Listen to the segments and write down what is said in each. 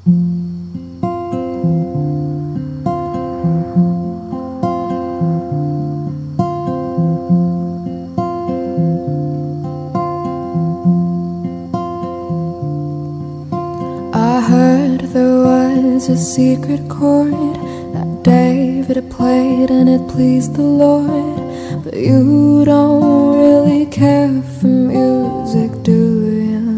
I heard there was a secret chord that David had played and it pleased the Lord. But you don't really care for music, do you?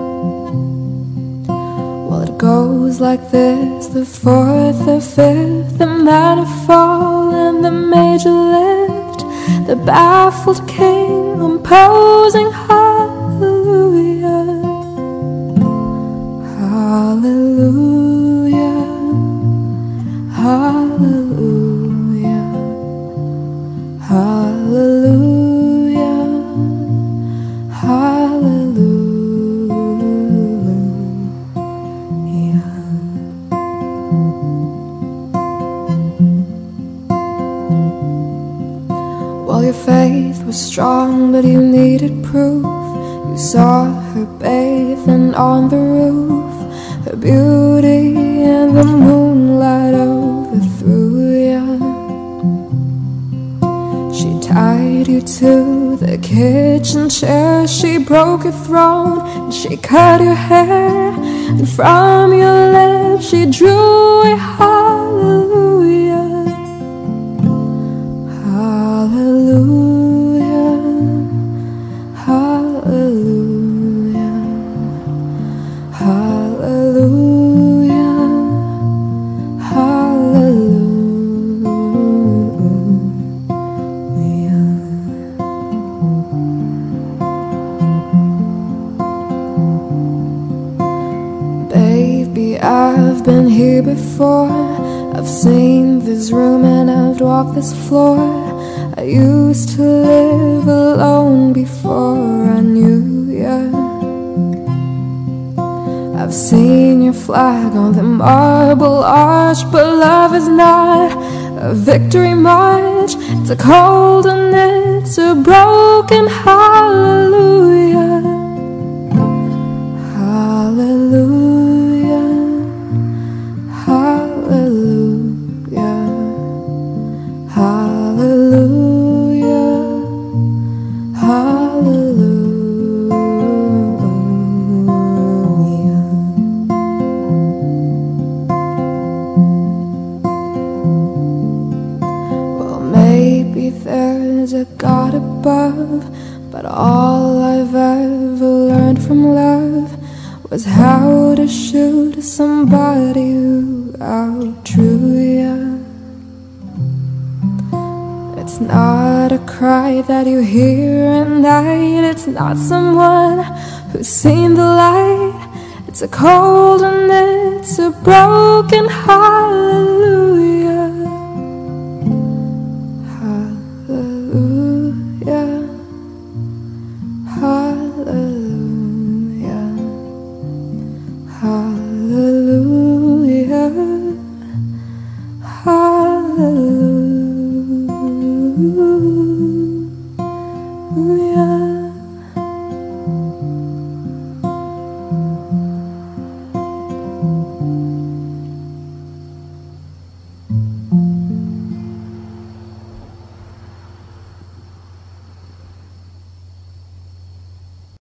Well, it goes like this: the fourth, the fifth, the manifold, and the major lift. The baffled king composing hallelujah, hallelujah, hallelujah, hallelujah, hallelujah. Well, your faith was strong, but you needed proof. You saw her bathing on the roof, her beauty and the moonlight overthrew you. She tied you to the kitchen chair, she broke your throne, and she cut your hair, and from your lips she drew a hallelujah, hallelujah, hallelujah, hallelujah, hallelujah. Baby, I've been here before. I've seen this room and I've walked this floor. I used to live alone before I knew ya. I've seen your flag on the marble arch, but love is not a victory march. It's a cold and it's a broken hallelujah, hallelujah, hallelujah, hallelujah, hallelujah. Well, maybe there's a God above, but all I've ever learned from love was how to shoot somebody who outdrew ya. It's not a cry that you hear at night, it's not someone who's seen the light. It's a cold and it's a broken hallelujah,